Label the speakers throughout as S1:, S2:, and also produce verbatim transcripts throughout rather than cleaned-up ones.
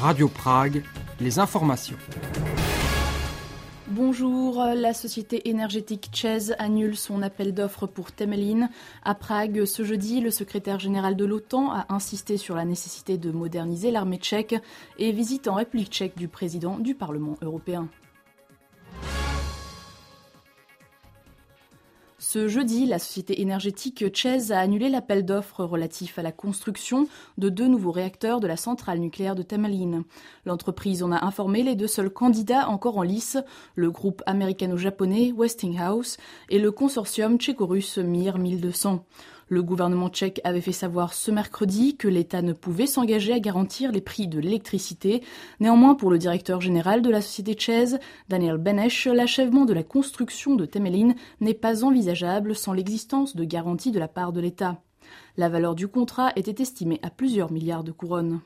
S1: Radio Prague, les informations.
S2: Bonjour, la société énergétique ČEZ annule son appel d'offres pour Temelín. À Prague, ce jeudi, le secrétaire général de l'OTAN a insisté sur la nécessité de moderniser l'armée tchèque et visite en République tchèque du président du Parlement européen. Ce jeudi, la société énergétique ČEZ a annulé l'appel d'offres relatif à la construction de deux nouveaux réacteurs de la centrale nucléaire de Temelín. L'entreprise en a informé les deux seuls candidats encore en lice, le groupe américano-japonais Westinghouse et le consortium tchéco-russe Mir mille deux cents. Le gouvernement tchèque avait fait savoir ce mercredi que l'État ne pouvait s'engager à garantir les prix de l'électricité. Néanmoins, pour le directeur général de la société ČEZ, Daniel Beneš, l'achèvement de la construction de Temelín n'est pas envisageable sans l'existence de garanties de la part de l'État. La valeur du contrat était estimée à plusieurs milliards de couronnes.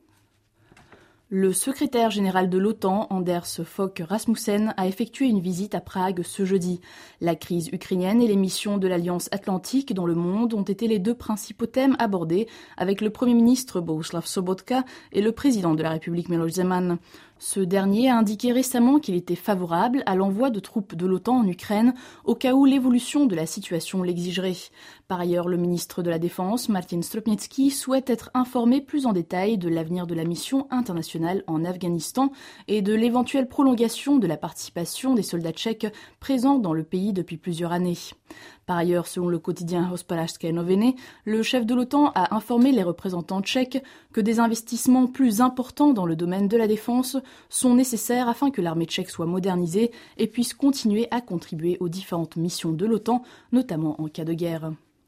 S2: Le secrétaire général de l'OTAN, Anders Fogh Rasmussen, a effectué une visite à Prague ce jeudi. La crise ukrainienne et les missions de l'Alliance Atlantique dans le monde ont été les deux principaux thèmes abordés avec le Premier ministre Bohuslav Sobotka et le président de la République Miloš Zeman. Ce dernier a indiqué récemment qu'il était favorable à l'envoi de troupes de l'OTAN en Ukraine au cas où l'évolution de la situation l'exigerait. Par ailleurs, le ministre de la Défense, Martin Stropnický, souhaite être informé plus en détail de l'avenir de la mission internationale en Afghanistan et de l'éventuelle prolongation de la participation des soldats tchèques présents dans le pays depuis plusieurs années. Par ailleurs, selon le quotidien Hospodářské noviny, le chef de l'OTAN a informé les représentants tchèques que des investissements plus importants dans le domaine de la défense sont nécessaires afin que l'armée tchèque soit modernisée et puisse continuer à contribuer aux différentes missions de l'OTAN, notamment en cas de guerre.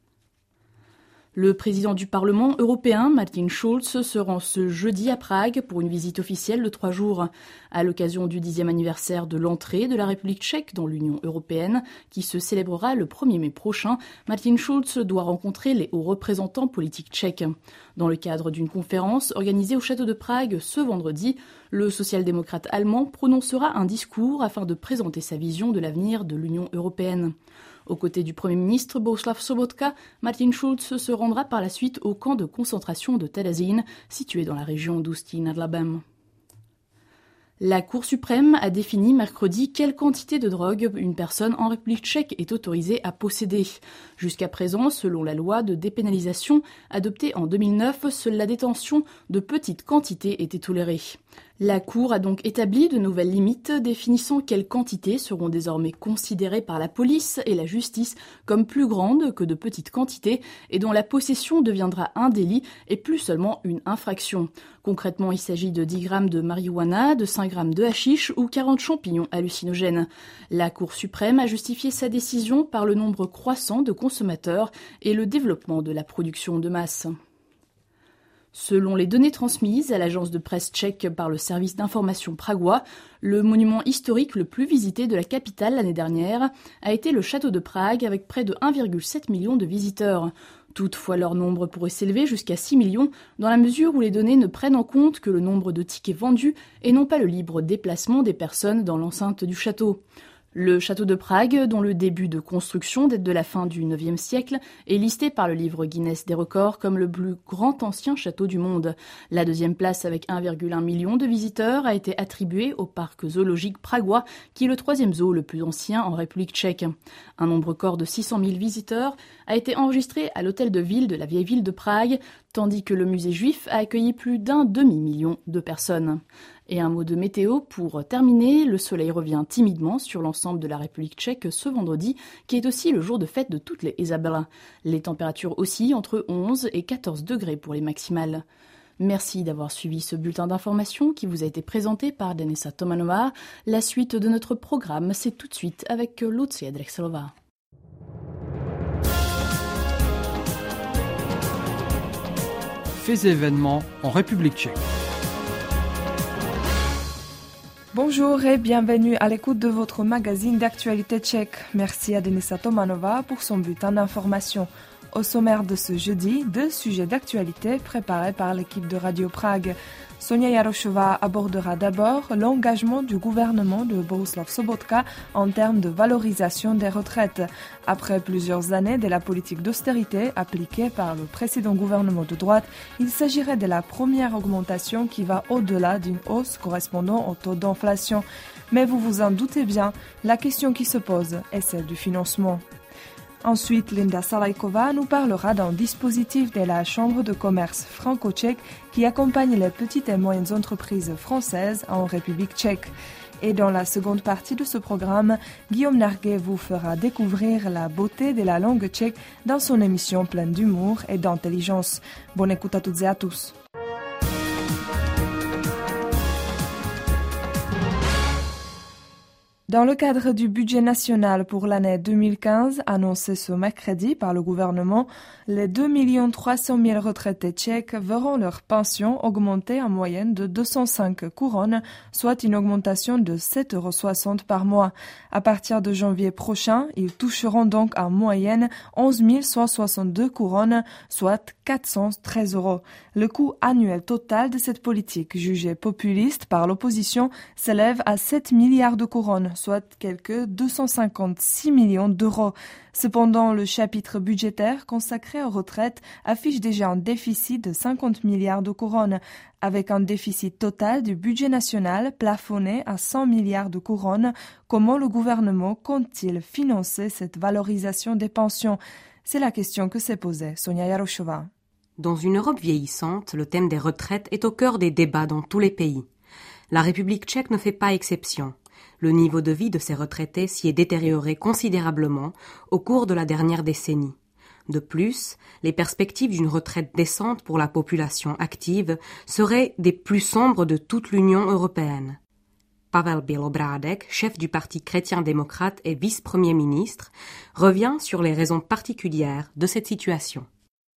S2: Le président du Parlement européen, Martin Schulz, se rend ce jeudi à Prague pour une visite officielle de trois jours. À l'occasion du dixième anniversaire de l'entrée de la République tchèque dans l'Union européenne, qui se célébrera le premier mai prochain, Martin Schulz doit rencontrer les hauts représentants politiques tchèques. Dans le cadre d'une conférence organisée au château de Prague ce vendredi, le social-démocrate allemand prononcera un discours afin de présenter sa vision de l'avenir de l'Union européenne. Aux côtés du Premier ministre Bohuslav Sobotka, Martin Schulz se rendra par la suite au camp de concentration de Terezín, situé dans la région d'Ústí nad Labem. La Cour suprême a défini mercredi quelle quantité de drogue une personne en République tchèque est autorisée à posséder. Jusqu'à présent, selon la loi de dépénalisation adoptée en deux mille neuf, seule la détention de petites quantités était tolérée. La Cour a donc établi de nouvelles limites définissant quelles quantités seront désormais considérées par la police et la justice comme plus grandes que de petites quantités et dont la possession deviendra un délit et plus seulement une infraction. Concrètement, il s'agit de dix grammes de marijuana, de cinq grammes de hashish ou quarante champignons hallucinogènes. La Cour suprême a justifié sa décision par le nombre croissant de consommateurs et le développement de la production de masse. Selon les données transmises à l'agence de presse tchèque par le service d'information pragois, le monument historique le plus visité de la capitale l'année dernière a été le château de Prague avec près de un virgule sept million de visiteurs. Toutefois, leur nombre pourrait s'élever jusqu'à six millions dans la mesure où les données ne prennent en compte que le nombre de tickets vendus et non pas le libre déplacement des personnes dans l'enceinte du château. Le château de Prague, dont le début de construction date de la fin du neuvième siècle, est listé par le livre Guinness des records comme le plus grand ancien château du monde. La deuxième place avec un virgule un million de visiteurs a été attribuée au parc zoologique pragois, qui est le troisième zoo le plus ancien en République tchèque. Un nombre record de six cent mille visiteurs a été enregistré à l'hôtel de ville de la vieille ville de Prague, tandis que le musée juif a accueilli plus d'un demi-million de personnes. Et un mot de météo pour terminer, le soleil revient timidement sur l'ensemble de la République tchèque ce vendredi, qui est aussi le jour de fête de toutes les Isabella. Les températures oscillent entre onze et quatorze degrés pour les maximales. Merci d'avoir suivi ce bulletin d'information qui vous a été présenté par Denisa Tomanova. La suite de notre programme, c'est tout de suite avec Lucia Drexelová.
S1: Faits et événements en République tchèque.
S3: Bonjour et bienvenue à l'écoute de votre magazine d'actualité tchèque. Merci à Denisa Tomanova pour son bulletin d'information. Au sommaire de ce jeudi, deux sujets d'actualité préparés par l'équipe de Radio Prague. Sonia Jarošová abordera d'abord l'engagement du gouvernement de Bohuslav Sobotka en termes de valorisation des retraites. Après plusieurs années de la politique d'austérité appliquée par le précédent gouvernement de droite, il s'agirait de la première augmentation qui va au-delà d'une hausse correspondant au taux d'inflation. Mais vous vous en doutez bien, la question qui se pose est celle du financement. Ensuite, Linda Salajková nous parlera d'un dispositif de la Chambre de commerce franco-tchèque qui accompagne les petites et moyennes entreprises françaises en République tchèque. Et dans la seconde partie de ce programme, Guillaume Narguet vous fera découvrir la beauté de la langue tchèque dans son émission pleine d'humour et d'intelligence. Bonne écoute à toutes et à tous. Dans le cadre du budget national pour l'année deux mille quinze, annoncé ce mercredi par le gouvernement, les deux millions trois cent mille retraités tchèques verront leur pension augmenter en moyenne de deux cent cinq couronnes, soit une augmentation de sept euros soixante par mois. À partir de janvier prochain, ils toucheront donc en moyenne onze mille cent soixante-deux couronnes, soit quatre cent treize euros. Le coût annuel total de cette politique, jugée populiste par l'opposition, s'élève à sept milliards de couronnes, soit quelque deux cent cinquante-six millions d'euros. Cependant, le chapitre budgétaire consacré aux retraites affiche déjà un déficit de cinquante milliards de couronnes, avec un déficit total du budget national plafonné à cent milliards de couronnes. Comment le gouvernement compte-t-il financer cette valorisation des pensions? C'est la question que s'est posée Sonia Jarošová.
S4: Dans une Europe vieillissante, le thème des retraites est au cœur des débats dans tous les pays. La République tchèque ne fait pas exception. Le niveau de vie de ces retraités s'y est détérioré considérablement au cours de la dernière décennie. De plus, les perspectives d'une retraite décente pour la population active seraient des plus sombres de toute l'Union européenne. Pavel Bělobrádek, chef du parti chrétien-démocrate et vice-premier ministre, revient sur les raisons particulières de cette situation.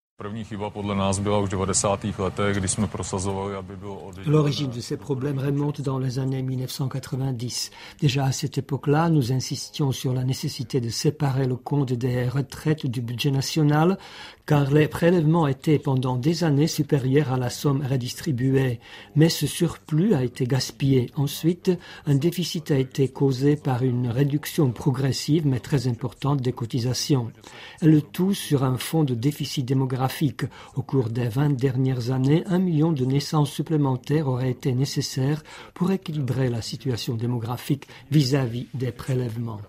S1: L'origine de ces problèmes remonte dans les années mille neuf cent quatre-vingt-dix. Déjà à cette époque-là, nous insistions sur la nécessité de séparer le compte des retraites du budget national, car les prélèvements étaient pendant des années supérieurs à la somme redistribuée. Mais ce surplus a été gaspillé. Ensuite, un déficit a été causé par une réduction progressive mais très importante des cotisations. Et le tout sur un fond de déficit démographique. Au cours des vingt dernières années, un million de naissances supplémentaires auraient été nécessaires pour équilibrer la situation démographique vis-à-vis des prélèvements.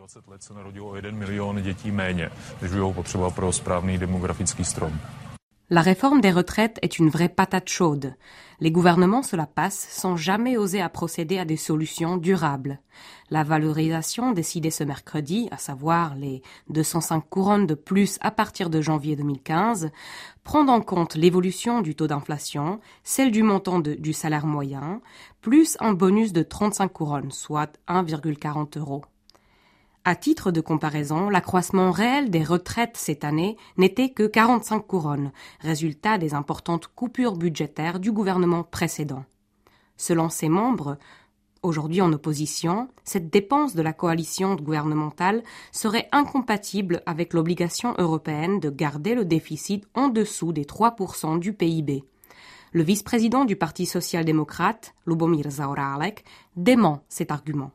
S4: La réforme des retraites est une vraie patate chaude. Les gouvernements se la passent sans jamais oser à procéder à des solutions durables. La valorisation décidée ce mercredi, à savoir les deux cent cinq couronnes de plus à partir de janvier deux mille quinze, prend en compte l'évolution du taux d'inflation, celle du montant de, du salaire moyen, plus un bonus de trente-cinq couronnes, soit un virgule quarante euros. À titre de comparaison, l'accroissement réel des retraites cette année n'était que quarante-cinq couronnes, résultat des importantes coupures budgétaires du gouvernement précédent. Selon ses membres, aujourd'hui en opposition, cette dépense de la coalition gouvernementale serait incompatible avec l'obligation européenne de garder le déficit en dessous des trois pour cent du P I B. Le vice-président du Parti social-démocrate, Lubomír Zaorálek, dément cet argument.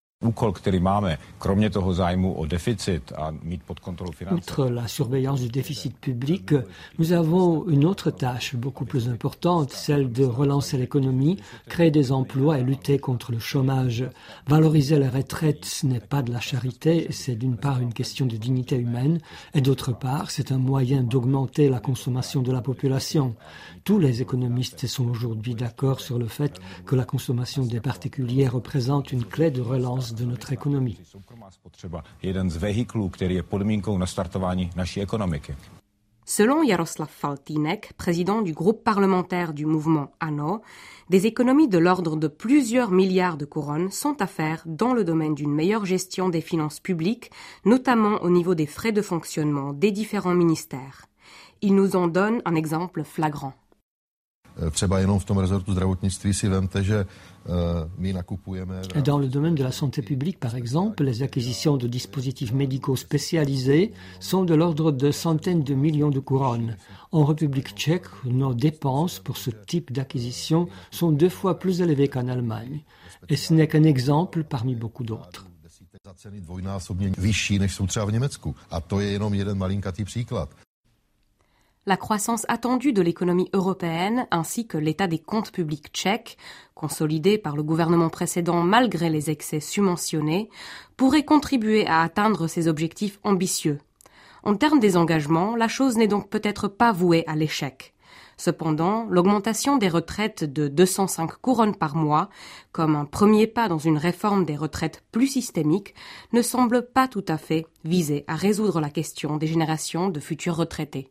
S1: Outre la surveillance du déficit public, nous avons une autre tâche beaucoup plus importante, celle de relancer l'économie, créer des emplois et lutter contre le chômage. Valoriser les retraites, ce n'est pas de la charité, c'est d'une part une question de dignité humaine et d'autre part, c'est un moyen d'augmenter la consommation de la population. Tous les économistes sont aujourd'hui d'accord sur le fait que la consommation des particuliers représente une clé de relance de notre économie.
S4: Selon Jaroslav Faltýnek, président du groupe parlementaire du mouvement ANO, des économies de l'ordre de plusieurs milliards de couronnes sont à faire dans le domaine d'une meilleure gestion des finances publiques, notamment au niveau des frais de fonctionnement des différents ministères. Il nous en donne un exemple flagrant.
S5: Třeba jenom v tom rezortu zdravotnictví si vemte, že my nakupujeme...
S1: Dans le domaine de la santé publique, par exemple, les acquisitions de dispositifs médicaux spécialisés sont de l'ordre de centaines de millions de couronnes. En République tchèque, nos dépenses pour ce type d'acquisition sont deux fois plus élevées qu'en Allemagne. Et ce n'est qu'un exemple parmi beaucoup d'autres.
S5: Za ceny dvojnásobně vyšší, než jsou třeba v Německu. A to je jenom jeden malinkatý příklad.
S4: La croissance attendue de l'économie européenne ainsi que l'état des comptes publics tchèques, consolidés par le gouvernement précédent malgré les excès subventionnés, pourrait contribuer à atteindre ces objectifs ambitieux. En termes des engagements, la chose n'est donc peut-être pas vouée à l'échec. Cependant, l'augmentation des retraites de deux cent cinq couronnes par mois, comme un premier pas dans une réforme des retraites plus systémique, ne semble pas tout à fait viser à résoudre la question des générations de futurs retraités.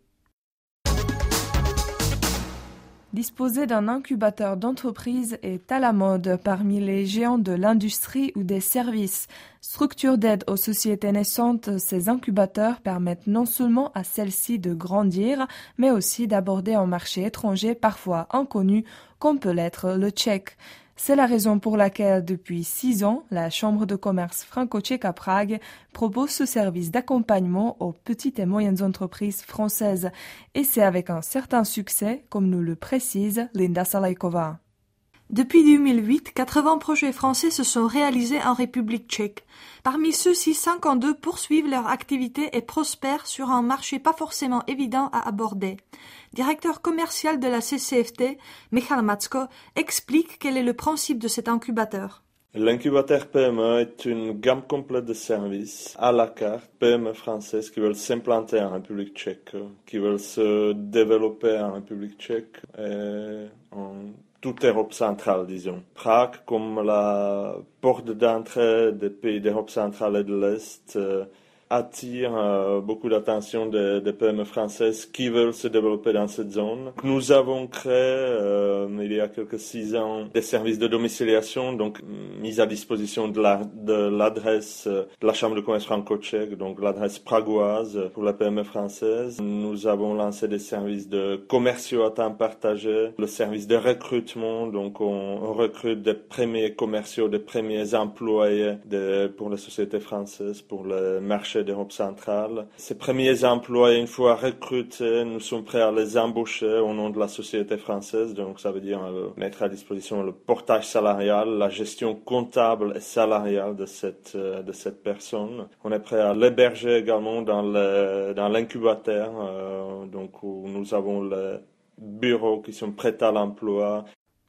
S3: Disposer d'un incubateur d'entreprise est à la mode parmi les géants de l'industrie ou des services. Structure d'aide aux sociétés naissantes, ces incubateurs permettent non seulement à celles-ci de grandir, mais aussi d'aborder un marché étranger parfois inconnu, comme peut l'être le tchèque. C'est la raison pour laquelle, depuis six ans, la Chambre de commerce franco-tchèque à Prague propose ce service d'accompagnement aux petites et moyennes entreprises françaises. Et c'est avec un certain succès, comme nous le précise Linda Salajková.
S6: Depuis deux mille huit, quatre-vingts projets français se sont réalisés en République tchèque. Parmi ceux-ci, cinquante-deux poursuivent leur activité et prospèrent sur un marché pas forcément évident à aborder. Directeur commercial de la C C F T, Michal Macko, explique quel est le principe de cet incubateur.
S7: L'incubateur P M E est une gamme complète de services à la carte, P M E françaises qui veulent s'implanter en République tchèque, qui veulent se développer en République tchèque et en toute Europe centrale, disons. Prague, comme la porte d'entrée des pays d'Europe centrale et de l'Est, euh, attire euh, beaucoup d'attention des, des P M E françaises qui veulent se développer dans cette zone. Nous avons créé, euh, il y a quelques six ans, des services de domiciliation, donc mise à disposition de, la, de l'adresse de la Chambre de commerce franco-tchèque, donc l'adresse pragoise pour la P M E française. Nous avons lancé des services de commerciaux à temps partagé, le service de recrutement, donc on, on recrute des premiers commerciaux, des premiers employés de, pour les sociétés françaises, pour le marché d'Europe centrale. Ces premiers employés, une fois recrutés, nous sommes prêts à les embaucher au nom de la société française. Donc ça veut dire euh, mettre à disposition le portage salarial, la gestion comptable et salariale de cette, euh, de cette personne. On est prêt à l'héberger également dans, le, dans l'incubateur, euh, donc où nous avons les bureaux qui sont prêts à l'emploi.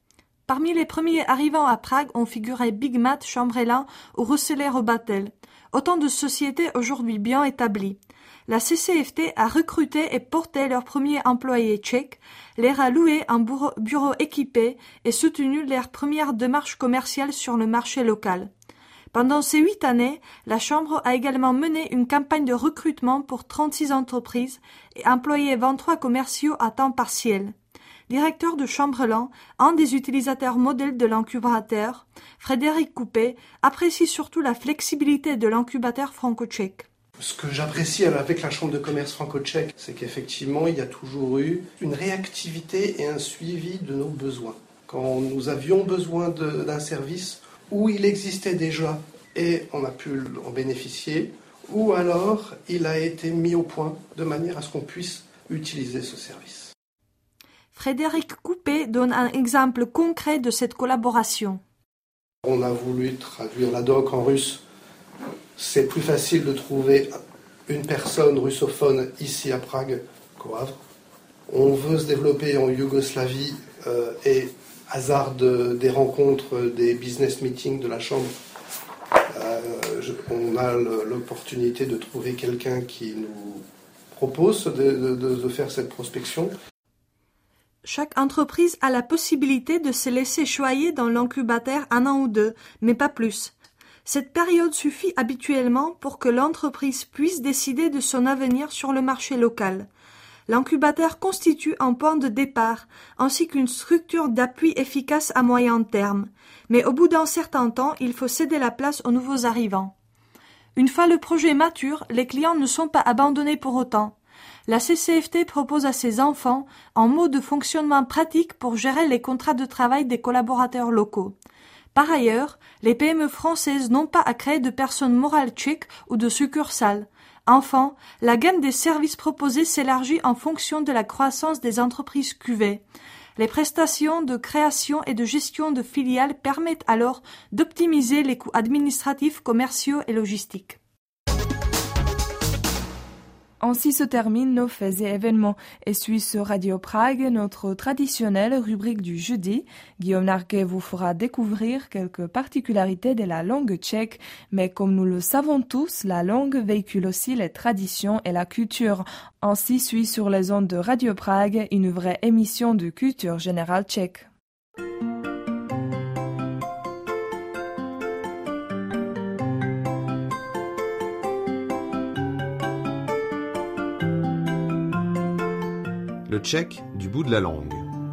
S6: Parmi les premiers arrivants à Prague ont figuré Big Mat, Chambrelin ou Rousselet Robatel. Autant de sociétés aujourd'hui bien établies. La C C F T a recruté et porté leurs premiers employés tchèques, leur a loué un bureau, bureau équipé et soutenu leurs premières démarches commerciales sur le marché local. Pendant ces huit années, la Chambre a également mené une campagne de recrutement pour trente-six entreprises et employé vingt-trois commerciaux à temps partiel. Directeur de Chambrelin, un des utilisateurs modèles de l'incubateur, Frédéric Coupé apprécie surtout la flexibilité de l'incubateur franco-tchèque.
S8: Ce que j'apprécie avec la Chambre de commerce franco-tchèque, c'est qu'effectivement, il y a toujours eu une réactivité et un suivi de nos besoins. Quand nous avions besoin de, d'un service où il existait déjà et on a pu en bénéficier, ou alors il a été mis au point de manière à ce qu'on puisse utiliser ce service.
S6: Frédéric Coupé donne un exemple concret de cette collaboration.
S8: On a voulu traduire la doc en russe. C'est plus facile de trouver une personne russophone ici à Prague qu'au Havre. On veut se développer en Yougoslavie euh, et hasard de, des rencontres, des business meetings de la Chambre, euh, je, on a le, l'opportunité de trouver quelqu'un qui nous propose de, de, de faire cette prospection.
S6: Chaque entreprise a la possibilité de se laisser choyer dans l'incubateur un an ou deux, mais pas plus. Cette période suffit habituellement pour que l'entreprise puisse décider de son avenir sur le marché local. L'incubateur constitue un point de départ, ainsi qu'une structure d'appui efficace à moyen terme. Mais au bout d'un certain temps, il faut céder la place aux nouveaux arrivants. Une fois le projet mature, les clients ne sont pas abandonnés pour autant. La C C F T propose à ses enfants un mode de fonctionnement pratique pour gérer les contrats de travail des collaborateurs locaux. Par ailleurs, les P M E françaises n'ont pas à créer de personnes morales tchèques ou de succursales. Enfin, la gamme des services proposés s'élargit en fonction de la croissance des entreprises Q V. Les prestations de création et de gestion de filiales permettent alors d'optimiser les coûts administratifs, commerciaux et logistiques.
S3: Ainsi se terminent nos faits et événements et suit sur Radio Prague notre traditionnelle rubrique du jeudi. Guillaume Narguet vous fera découvrir quelques particularités de la langue tchèque, mais comme nous le savons tous, la langue véhicule aussi les traditions et la culture. Ainsi suit sur les ondes de Radio Prague une vraie émission de culture générale tchèque.
S9: Le tchèque du bout de la langue.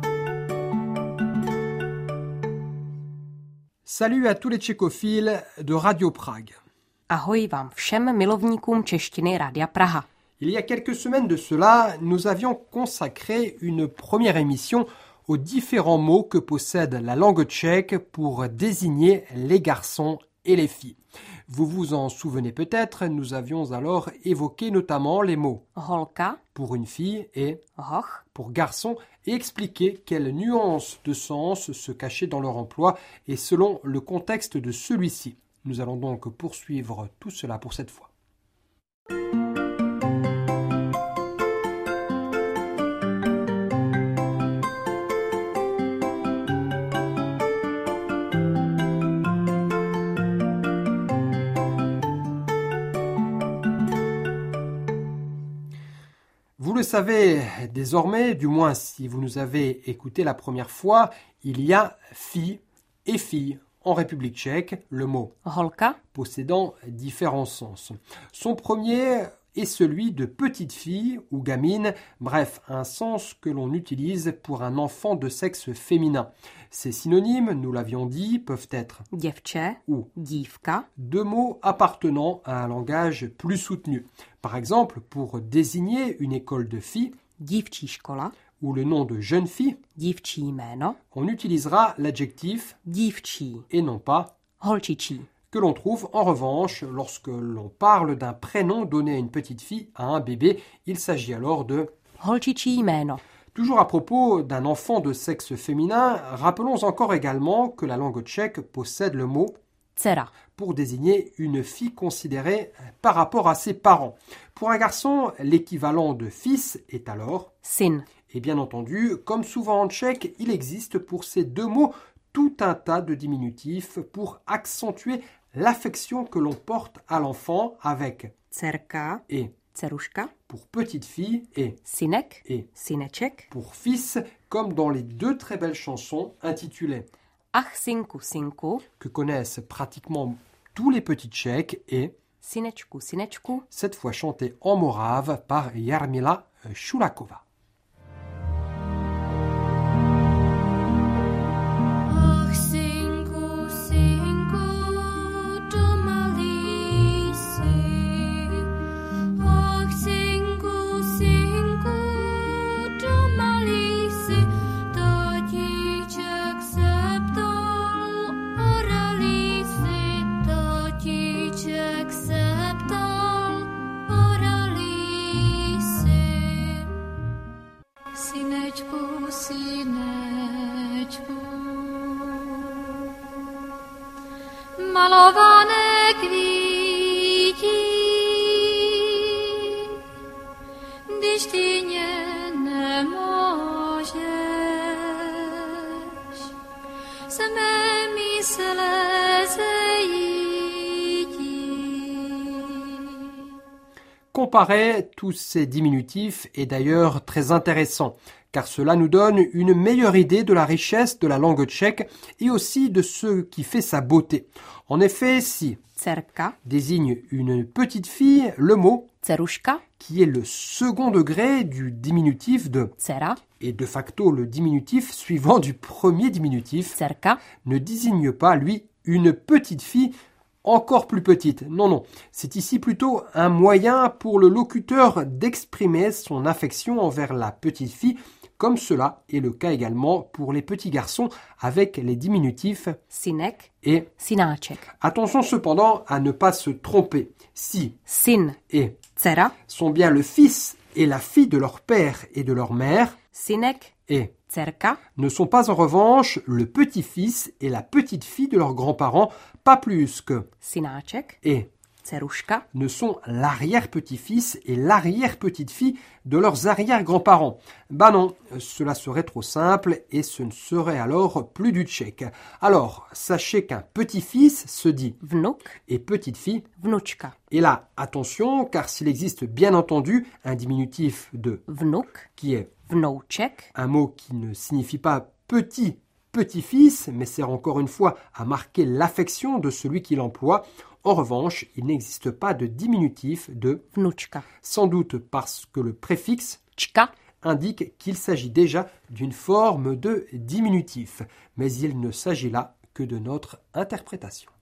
S10: Salut à tous les tchécophiles de Radio Prague.
S4: Ahoj vám všem milovníkům češtiny Rádia Praha.
S10: Il y a quelques semaines de cela, nous avions consacré une première émission aux différents mots que possède la langue tchèque pour désigner les garçons et les filles. Vous vous en souvenez peut-être, nous avions alors évoqué notamment les mots
S4: holka
S10: pour une fille et
S4: hoch
S10: pour garçon et expliqué quelles nuances de sens se cachaient dans leur emploi et selon le contexte de celui-ci. Nous allons donc poursuivre tout cela pour cette fois. Vous le savez désormais, du moins si vous nous avez écouté la première fois, il y a fille et fille en République tchèque, le mot
S4: holka
S10: possédant différents sens. Son premier est celui de petite fille ou gamine, bref, un sens que l'on utilise pour un enfant de sexe féminin. Ces synonymes, nous l'avions dit, peuvent être
S4: děvče
S10: ou
S4: dívka,
S10: deux mots appartenant à un langage plus soutenu. Par exemple, pour désigner une école de filles
S4: dívčí škola,
S10: ou le nom de jeune fille,
S4: dívčí jméno,
S10: on utilisera l'adjectif
S4: dívčí
S10: et non pas
S4: holčičí,
S10: que l'on trouve en revanche lorsque l'on parle d'un prénom donné à une petite fille, à un bébé. Il s'agit alors de
S4: holčičí jméno.
S10: Toujours à propos d'un enfant de sexe féminin, rappelons encore également que la langue tchèque possède le mot
S4: dcera
S10: pour désigner une fille considérée par rapport à ses parents. Pour un garçon, l'équivalent de fils est alors
S4: syn.
S10: Et bien entendu, comme souvent en tchèque, il existe pour ces deux mots tout un tas de diminutifs pour accentuer l'affection que l'on porte à l'enfant avec
S4: dcerka
S10: et
S4: dceruška
S10: pour petite fille et
S4: synek
S10: et
S4: syneček
S10: pour fils, comme dans les deux très belles chansons intitulées
S4: ach synku synku
S10: que connaissent pratiquement tous les petits tchèques et
S4: synečku synečku,
S10: cette fois chantée en morave par Jarmila Šulakova.
S11: Malované kvítí, když ty ně nemůžeš, se mé mysle zejítí.
S10: Comparer tous ces diminutifs est d'ailleurs très intéressant, car cela nous donne une meilleure idée de la richesse de la langue tchèque et aussi de ce qui fait sa beauté. En effet, si
S4: dcerka
S10: désigne une petite fille, le mot
S4: dceruška,
S10: qui est le second degré du diminutif de
S4: dcera
S10: et de facto le diminutif suivant du premier diminutif,
S4: dcerka,
S10: ne désigne pas, lui, une petite fille encore plus petite. Non, non, c'est ici plutôt un moyen pour le locuteur d'exprimer son affection envers la petite fille, comme cela est le cas également pour les petits garçons avec les diminutifs
S4: synek
S10: et
S4: synáček.
S10: Attention cependant à ne pas se tromper. Si
S4: syn
S10: et
S4: dcera
S10: sont bien le fils et la fille de leur père et de leur mère,
S4: synek
S10: et
S4: dcerka
S10: ne sont pas en revanche le petit-fils et la petite-fille de leurs grands-parents, pas plus que
S4: synáček
S10: et
S4: dceruška
S10: ne sont l'arrière-petit-fils et l'arrière-petite-fille de leurs arrière-grands-parents. Bah non, cela serait trop simple et ce ne serait alors plus du tchèque. Alors, sachez qu'un petit-fils se dit
S4: vnuk
S10: et petite-fille
S4: vnučka.
S10: Et là, attention, car s'il existe bien entendu un diminutif de
S4: Vnuk
S10: qui est
S4: vnouček,
S10: un mot qui ne signifie pas petit, petit-fils, mais sert encore une fois à marquer l'affection de celui qui l'emploie. En revanche, il n'existe pas de diminutif de
S4: vnučka.
S10: sans doute parce que le préfixe
S4: Čka
S10: indique qu'il s'agit déjà d'une forme de diminutif, mais il ne s'agit là que de notre interprétation.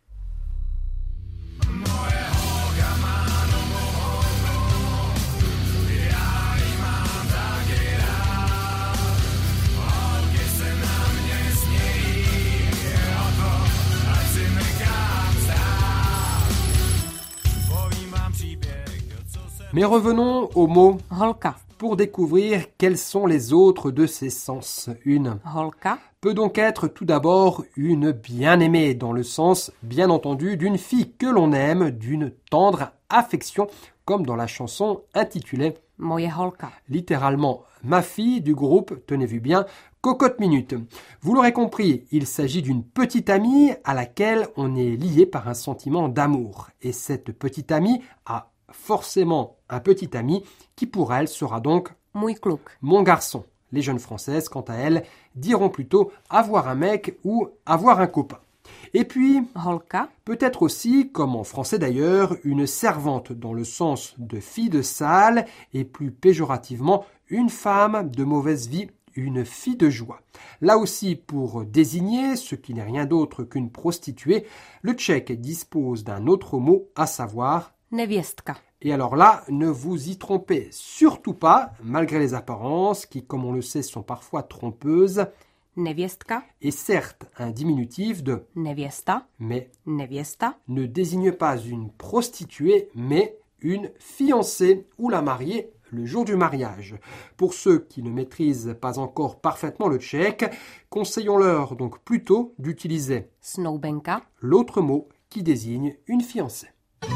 S10: Mais revenons au mot
S4: holka.
S10: pour découvrir quels sont les autres de ses sens. Une
S4: Holka
S10: peut donc être tout d'abord une bien-aimée, dans le sens, bien entendu, d'une fille que l'on aime, d'une tendre affection, comme dans la chanson intitulée
S4: moje holka.
S10: littéralement ma fille du groupe, tenez-vous bien, Cocotte Minute. Vous l'aurez compris, il s'agit d'une petite amie à laquelle on est lié par un sentiment d'amour. Et cette petite amie a forcément un petit ami qui pour elle sera donc
S4: Můj kluk.
S10: mon garçon. Les jeunes françaises, quant à elles, diront plutôt avoir un mec ou avoir un copain. Et puis,
S4: Holka
S10: peut-être aussi, comme en français d'ailleurs, une servante dans le sens de fille de salle et plus péjorativement une femme de mauvaise vie, une fille de joie. Là aussi, pour désigner ce qui n'est rien d'autre qu'une prostituée, le tchèque dispose d'un autre mot, à savoir
S4: nevěstka.
S10: et alors là, ne vous y trompez surtout pas, malgré les apparences qui, comme on le sait, sont parfois trompeuses,
S4: Nevěstka,
S10: est certes un diminutif de
S4: nevěsta,
S10: mais
S4: nevěsta,
S10: ne désigne pas une prostituée, mais une fiancée ou la mariée le jour du mariage. Pour ceux qui ne maîtrisent pas encore parfaitement le tchèque, conseillons-leur donc plutôt d'utiliser
S4: snoubenka,
S10: l'autre mot qui désigne une fiancée.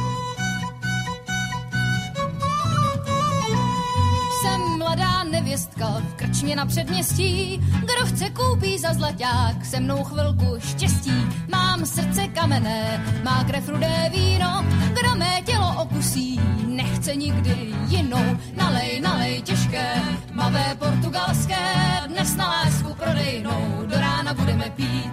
S9: Jsem mladá nevěstka v krčmě na předměstí, kdo chce koupí za zlaťák, se mnou chvilku štěstí. Mám srdce kamenné, má krev rudé víno, kdo mé tělo okusí, nechce nikdy jinou. Nalej, nalej těžké, tmavé portugalské, dnes na lásku prodejnou, do rána budeme pít.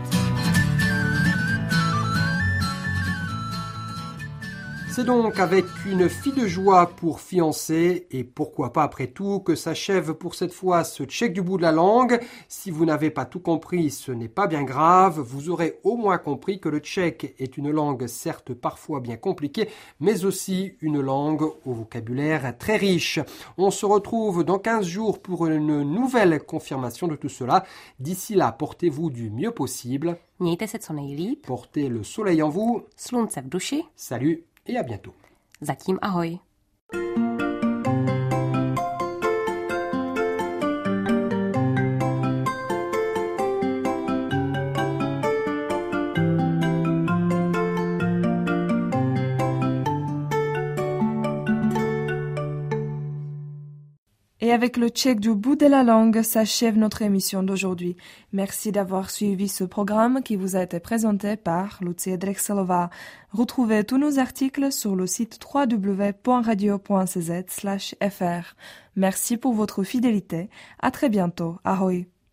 S10: C'est donc avec une fille de joie pour fiancée, et pourquoi pas après tout, que s'achève pour cette fois ce tchèque du bout de la langue. Si vous n'avez pas tout compris, ce n'est pas bien grave, vous aurez au moins compris que le tchèque est une langue certes parfois bien compliquée, mais aussi une langue au vocabulaire très riche. On se retrouve dans quinze jours pour une nouvelle confirmation de tout cela. D'ici là, portez-vous du mieux possible.
S4: Mějte se co nejlíp.
S10: Portez le soleil en vous.
S4: Slunce v duši.
S10: Salut et à bientôt.
S4: Zatím ahoj.
S3: Et avec le tchèque du bout de la langue s'achève notre émission d'aujourd'hui. Merci d'avoir suivi ce programme qui vous a été présenté par Lucie Drexelová. Retrouvez tous nos articles sur le site w w w point radio point c z slash f r. Merci pour votre fidélité. À très bientôt. Ahoj.